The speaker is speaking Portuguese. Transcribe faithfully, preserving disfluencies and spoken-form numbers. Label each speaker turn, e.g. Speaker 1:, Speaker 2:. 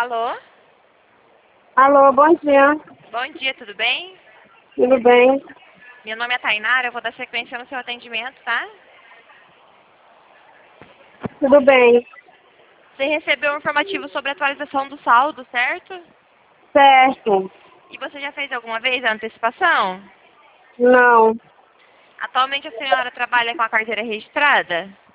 Speaker 1: Alô?
Speaker 2: Alô, bom dia.
Speaker 1: Bom dia, tudo bem?
Speaker 2: Tudo bem?
Speaker 1: Meu nome é Tainara, eu vou dar sequência no seu atendimento, tá?
Speaker 2: Tudo bem.
Speaker 1: Você recebeu um informativo sobre a atualização do saldo, certo?
Speaker 2: Certo.
Speaker 1: E você já fez alguma vez a antecipação?
Speaker 2: Não.
Speaker 1: Atualmente a senhora trabalha com a carteira registrada?